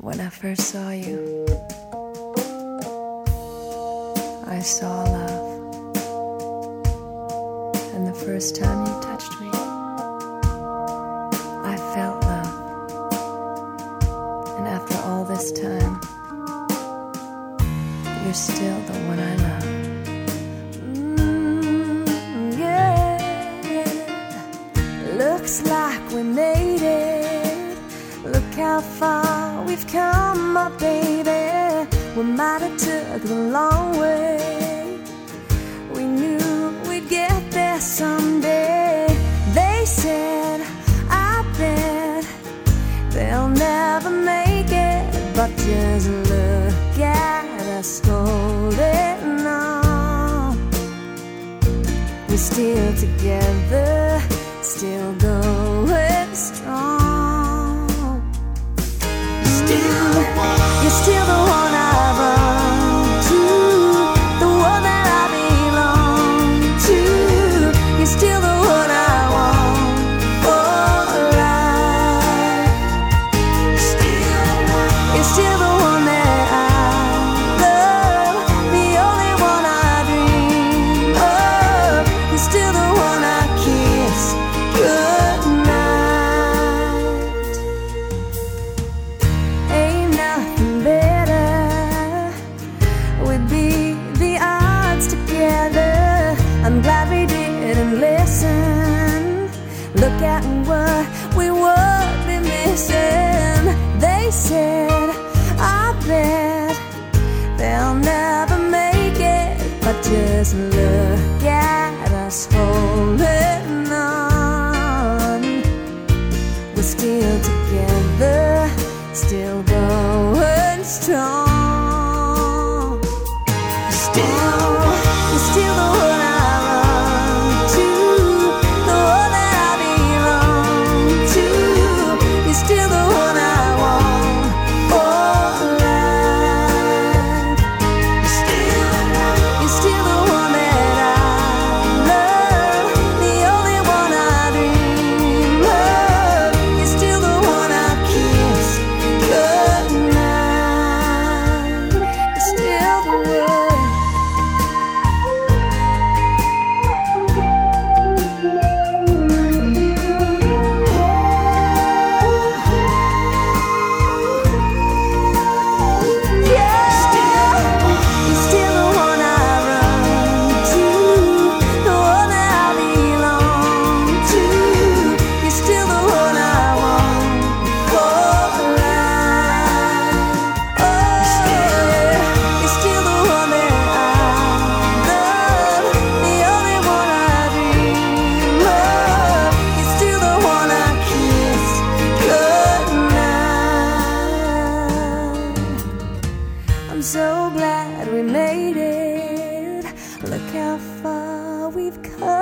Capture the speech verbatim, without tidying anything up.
When I first saw you, I saw love. And the first time you touched me, I felt love. And after all this time, you're still the one I love. Mm, yeah. Looks like we made it. Look how far we've come, my baby. We might have took the long way. We knew we'd get there someday. They said, I bet they'll never make it. But just look at us holding on. We're still together, still going strong. Still, you're still the one I run to, the one that I belong to. You're still the one I want for life. Still, you're still the one that I love, the only one I dream of. You're still the one I kiss goodnight. Ain't nothing better. We'd beat the odds together. I'm glad we didn't listen. Look at what we would be missing. They said, I bet they'll never make it. But just look at us holding on. We're still together, still going strong. Still, you're still the one I run to, the one that I belong to. You're still the one I want for life. Still, you're still the one that I love, the only one I dream of. You're still the one I kiss goodnight. You're still the one. I'm so glad we made it. Look how far we've come.